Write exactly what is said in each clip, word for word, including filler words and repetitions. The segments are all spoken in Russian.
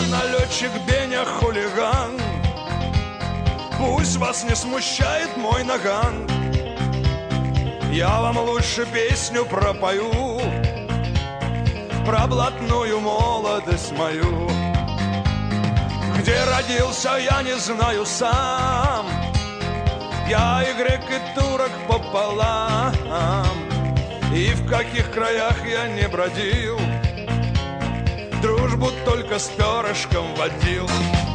налетчик Беня хулиган. Пусть вас не смущает мой наган, я вам лучше песню пропою про блатную молодость мою. Где родился, я не знаю сам, я и грек, и турок пополам. И в каких краях я не бродил, дружбу только с перышком водил.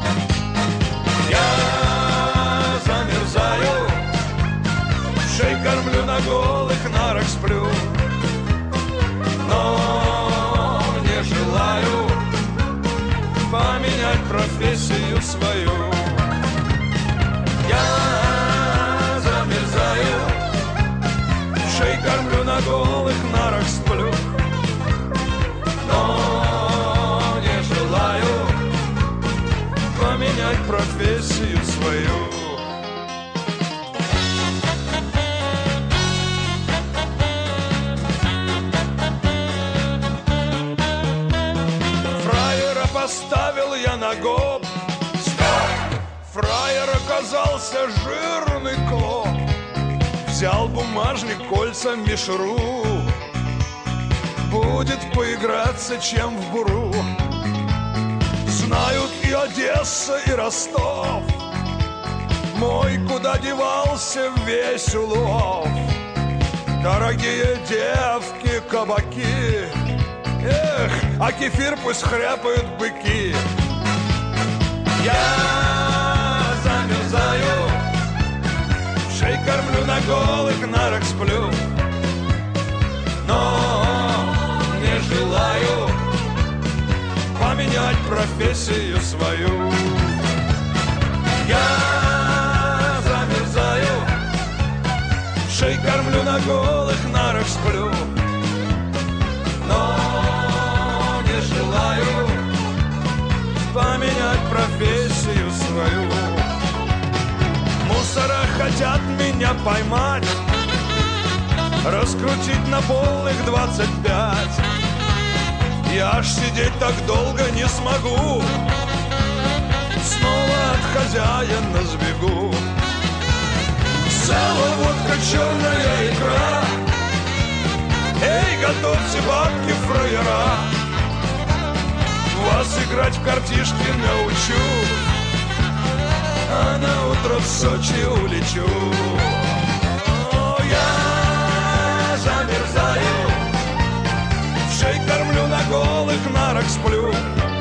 Я замерзаю, шей кормлю, на голых нарах сплю, но не желаю поменять профессию свою. Я замерзаю, шей кормлю, на голых нарах сплю, но не желаю поменять профессию свою. Фраера поставил я на гоп, фраер оказался жирный клоп. Взял бумажник, кольца, мишуру, будет поиграться, чем в буру. Знают и Одесса, и Ростов, мой куда девался весь улов. Дорогие девки, кабаки, эх, а кефир пусть хряпают быки. Я замерзаю, шей кормлю, на голых нарах сплю, но не желаю поменять профессию свою. Я замерзаю, шей кормлю, на голых нарах сплю, но не желаю поменять профессию свою. Мусора хотят меня поймать, раскрутить на полных двадцать пять. Я ж сидеть так долго не смогу, снова от хозяина сбегу. Сало, водка, черная икра, эй, готовьте бабки, фраера, вас играть в картишки научу, а на утро в Сочи улечу. О, я замерзаю, шей кормлю, на голых нарах сплю,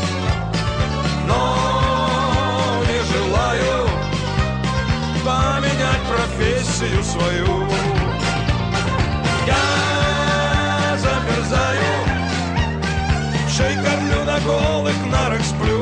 но не желаю поменять профессию свою. Я замерзаю, шей кормлю, на голых нарах сплю,